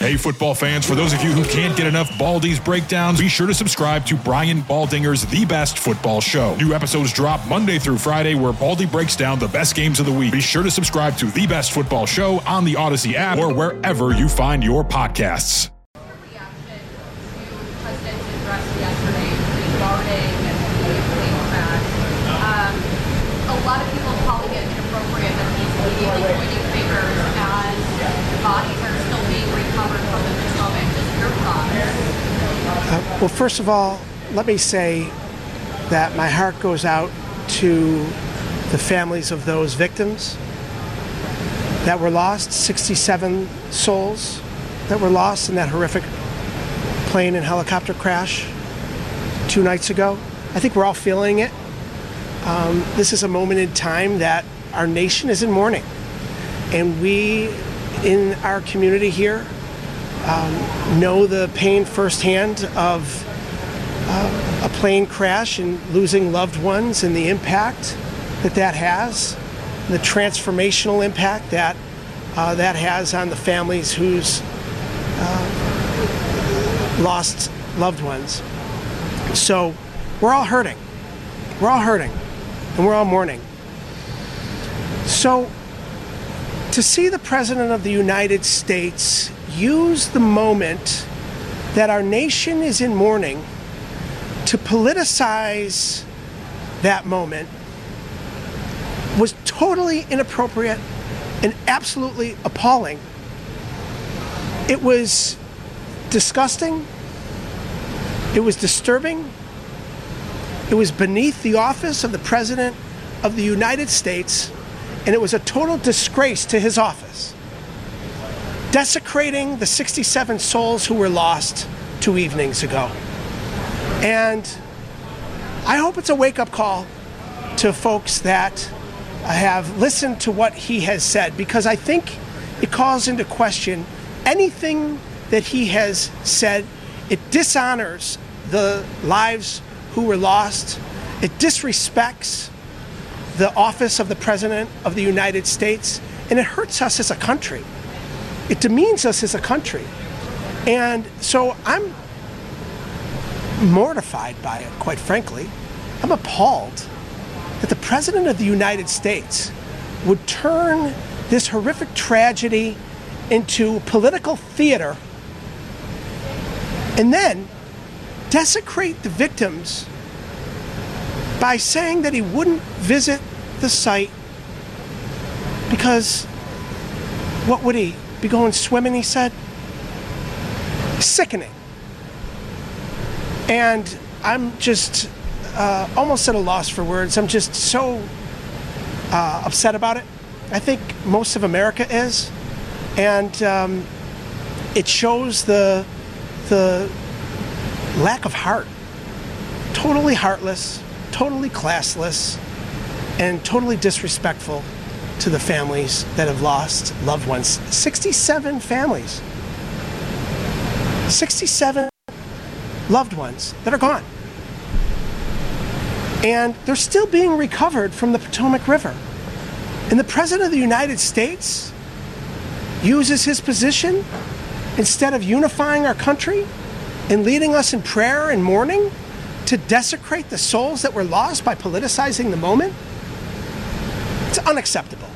Hey, football fans, for those of you who can't get enough Baldy's breakdowns, be sure to subscribe to Brian Baldinger's The Best Football Show. New episodes drop Monday through Friday, where Baldy breaks down the best games of the week. Be sure to subscribe to The Best Football Show on the Odyssey app or wherever you find your podcasts. A lot of people calling it inappropriate that he's immediately pointing fingers as bodies are still being recovered from the Potomac. Just your thoughts? Well, first of all, let me say that my heart goes out to the families of those victims that were lost, 67 souls that were lost in that horrific plane and helicopter crash 2 nights ago. I think we're all feeling it. This is a moment in time that our nation is in mourning. And we, in our community here, know the pain firsthand of a plane crash and losing loved ones and the impact that has, the transformational impact that has on the families who's lost loved ones. So we're all hurting. We're all hurting. And we're all mourning. So to see the President of the United States use the moment that our nation is in mourning to politicize that moment was totally inappropriate and absolutely appalling. It was disgusting. It was disturbing. It was beneath the office of the President of the United States, and it was a total disgrace to his office, desecrating the 67 souls who were lost 2 evenings ago. And I hope it's a wake-up call to folks that have listened to what he has said, because I think it calls into question anything that he has said. It dishonors the lives who were lost. It disrespects the office of the President of the United States, and it hurts us as a country. It demeans us as a country. And so I'm mortified by it, quite frankly. I'm appalled that the President of the United States would turn this horrific tragedy into political theater and then desecrate the victims by saying that he wouldn't visit the site because what would he be going swimming, he said? Sickening. And I'm just almost at a loss for words. I'm just so upset about it. I think most of America is. And it shows the lack of heart. Totally heartless, totally classless, and totally disrespectful to the families that have lost loved ones. 67 families. 67 loved ones that are gone. And they're still being recovered from the Potomac River. And the President of the United States uses his position, instead of unifying our country and leading us in prayer and mourning, to desecrate the souls that were lost by politicizing the moment. It's unacceptable.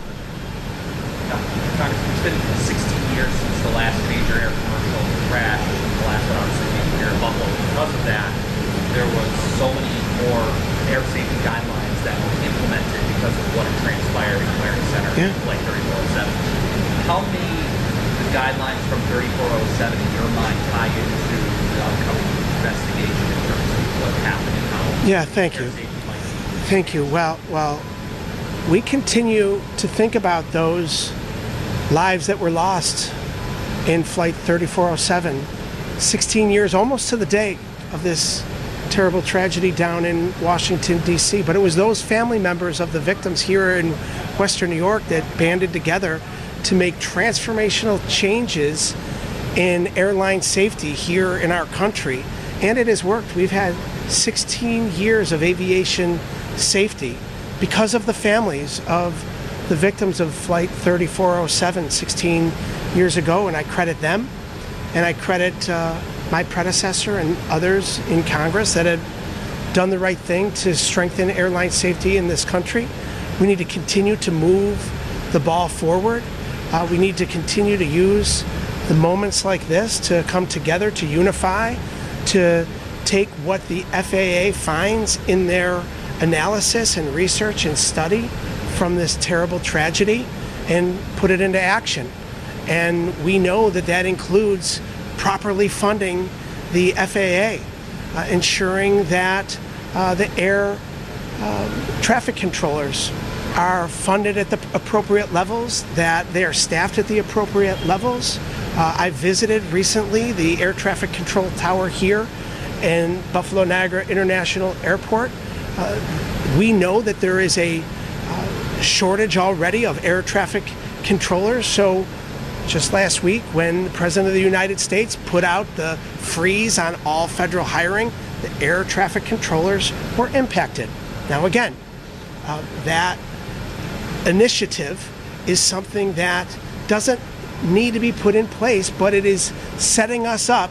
It's been 16 years since the last major air commercial crash, the last one obviously here in Buffalo. Because of that, there was so many more air safety guidelines that were implemented because of what had transpired in Clarence Center, like 3407. How many guidelines from 3407 in your mind tie into the upcoming investigation in terms of what happened and how? Yeah, thank you. Thank you. Well, we continue to think about those lives that were lost in Flight 3407, 16 years, almost to the day of this terrible tragedy down in Washington, D.C. But it was those family members of the victims here in Western New York that banded together to make transformational changes in airline safety here in our country. And it has worked. We've had 16 years of aviation safety because of the families of the victims of Flight 3407 16 years ago, and I credit them. and I credit my predecessor and others in Congress that had done the right thing to strengthen airline safety in this country. We need to continue to move the ball forward. We need to continue to use the moments like this to come together, to unify, to take what the FAA finds in their analysis and research and study from this terrible tragedy and put it into action. And we know that that includes properly funding the FAA, ensuring that the air traffic controllers are funded at the appropriate levels, that they are staffed at the appropriate levels. I visited recently the air traffic control tower here in Buffalo Niagara International Airport. We know that there is a shortage already of air traffic controllers. So just last week, when the President of the United States put out the freeze on all federal hiring, the air traffic controllers were impacted. Now again, that initiative is something that doesn't need to be put in place, but it is setting us up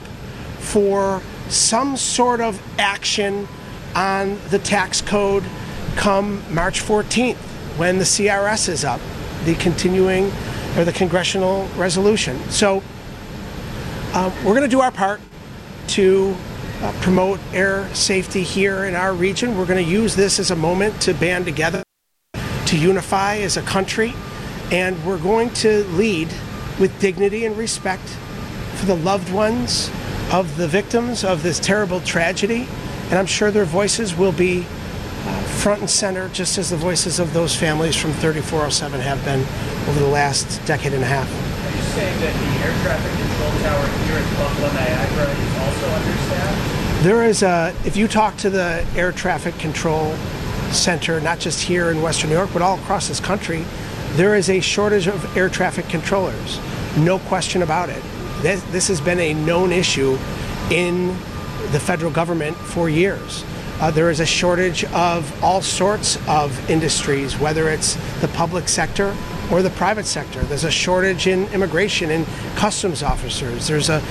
for some sort of action on the tax code come March 14th, when the CRS is up, the congressional resolution. So we're going to do our part to promote air safety here in our region. We're going to use this as a moment to band together, to unify as a country, and we're going to lead with dignity and respect for the loved ones of the victims of this terrible tragedy. And I'm sure their voices will be front and center, just as the voices of those families from 3407 have been over the last decade and a half. Are you saying that the air traffic control tower here in Buffalo Niagara is also understaffed? There is if you talk to the air traffic control center, not just here in Western New York, but all across this country, there is a shortage of air traffic controllers. No question about it. This has been a known issue in the federal government for years. There is a shortage of all sorts of industries, whether it's the public sector or the private sector. There's a shortage in immigration and customs officers. There's a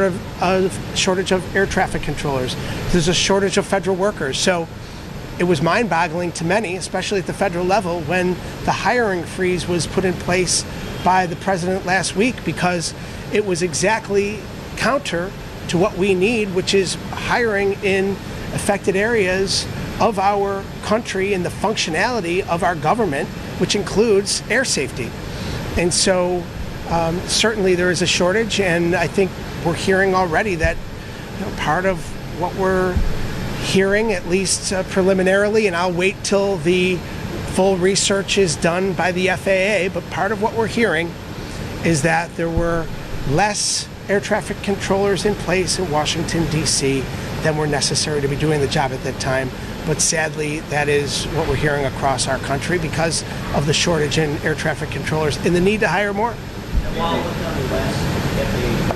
shortage of air traffic controllers. There's a shortage of federal workers. So it was mind-boggling to many, especially at the federal level, when the hiring freeze was put in place by the president last week, because it was exactly counter to what we need, which is hiring in affected areas of our country and the functionality of our government, which includes air safety. And so certainly there is a shortage, and I think we're hearing already that part of what we're hearing, at least preliminarily, and I'll wait till the full research is done by the FAA, but part of what we're hearing is that there were less air traffic controllers in place in Washington, D.C. than were necessary to be doing the job at that time. But sadly, that is what we're hearing across our country because of the shortage in air traffic controllers and the need to hire more. And while last FAA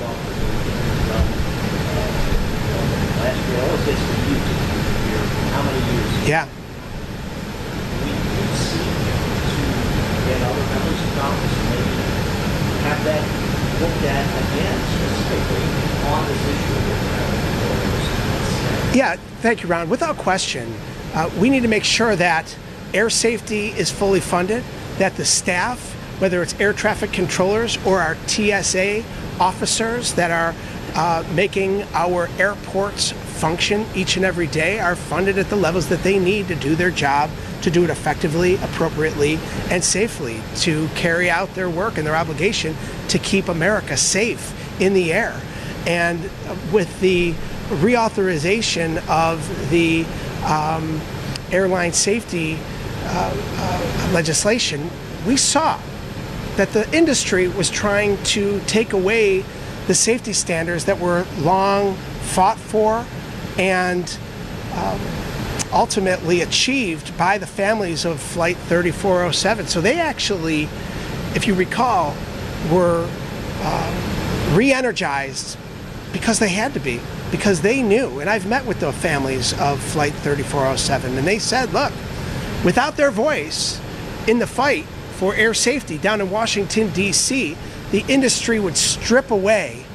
last year, all of this was used how many years? Yeah. We need to get other members of Congress and maybe have that looked at again specifically on this issue of air traffic controllers. Yeah, thank you, Ron. Without question, we need to make sure that air safety is fully funded, that the staff, whether it's air traffic controllers or our TSA officers that are making our airports function each and every day, are funded at the levels that they need to do their job, to do it effectively, appropriately, and safely, to carry out their work and their obligation to keep America safe in the air. And with the reauthorization of the airline safety legislation, we saw that the industry was trying to take away the safety standards that were long fought for and ultimately achieved by the families of Flight 3407. So they actually, if you recall, were re-energized because they had to be, because they knew, and I've met with the families of Flight 3407, and they said, look, without their voice in the fight for air safety down in Washington, D.C., the industry would strip away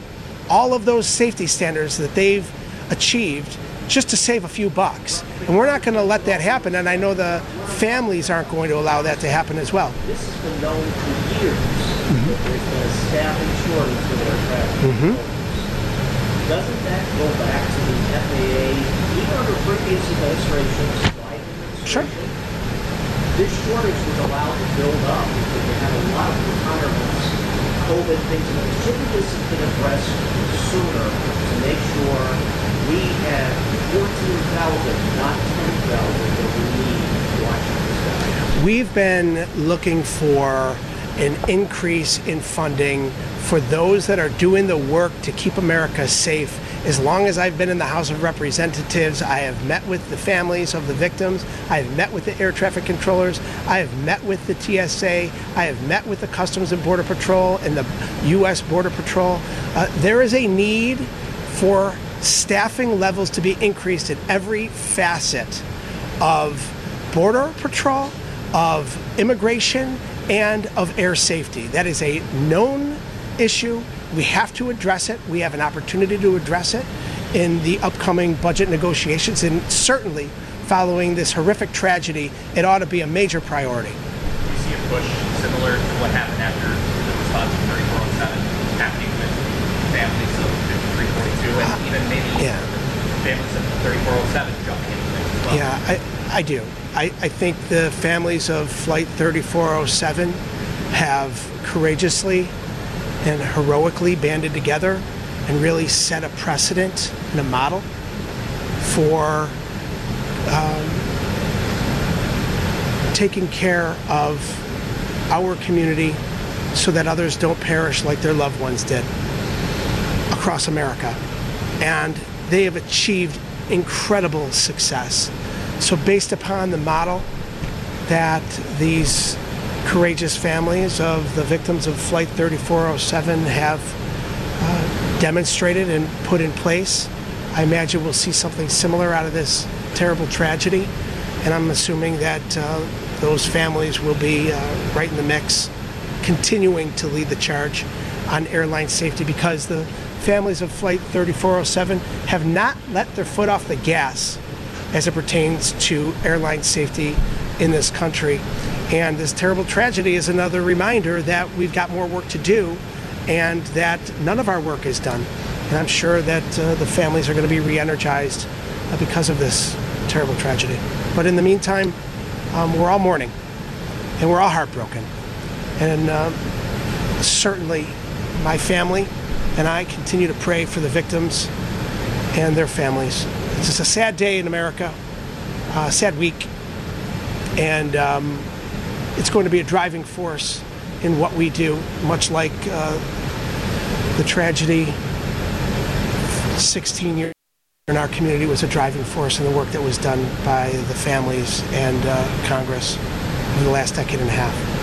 all of those safety standards that they've achieved just to save a few bucks. And we're not going to let that happen, and I know the families aren't going to allow that to happen as well. This has been known for years that there's been a staffing shortage with air traffic controllers. Doesn't that go back to the FAA, even under previous administrations, flight administration? Sure. This shortage was allowed to build up because they had a lot of retirements, COVID things, and shouldn't this have been addressed sooner to make sure we have 14,000, not 10,000 that we need watching this guy? We've been looking for an increase in funding for those that are doing the work to keep America safe. As long as I've been in the House of Representatives, I have met with the families of the victims. I have met with the air traffic controllers. I have met with the TSA. I have met with the Customs and Border Patrol and the U.S. Border Patrol. There is a need for staffing levels to be increased in every facet of Border Patrol, of immigration, and of air safety. That is a known issue. We have to address it. We have an opportunity to address it in the upcoming budget negotiations, and certainly following this horrific tragedy, it ought to be a major priority. Do you see a push similar to what happened after the response of 3407 happening with families of 5342 and even maybe families of 3407 jumping into things as well? Yeah, I do. I think the families of Flight 3407 have courageously and heroically banded together and really set a precedent and a model for taking care of our community so that others don't perish like their loved ones did across America. And they have achieved incredible success. So based upon the model that these courageous families of the victims of Flight 3407 have demonstrated and put in place, I imagine we'll see something similar out of this terrible tragedy. And I'm assuming that those families will be right in the mix, continuing to lead the charge on airline safety, because the families of Flight 3407 have not let their foot off the gas as it pertains to airline safety in this country. And this terrible tragedy is another reminder that we've got more work to do and that none of our work is done. And I'm sure that the families are going to be re-energized because of this terrible tragedy. But in the meantime, we're all mourning and we're all heartbroken. And certainly my family and I continue to pray for the victims and their families. It's just a sad day in America, a sad week, and it's going to be a driving force in what we do, much like the tragedy 16 years in our community was a driving force in the work that was done by the families and Congress over the last decade and a half.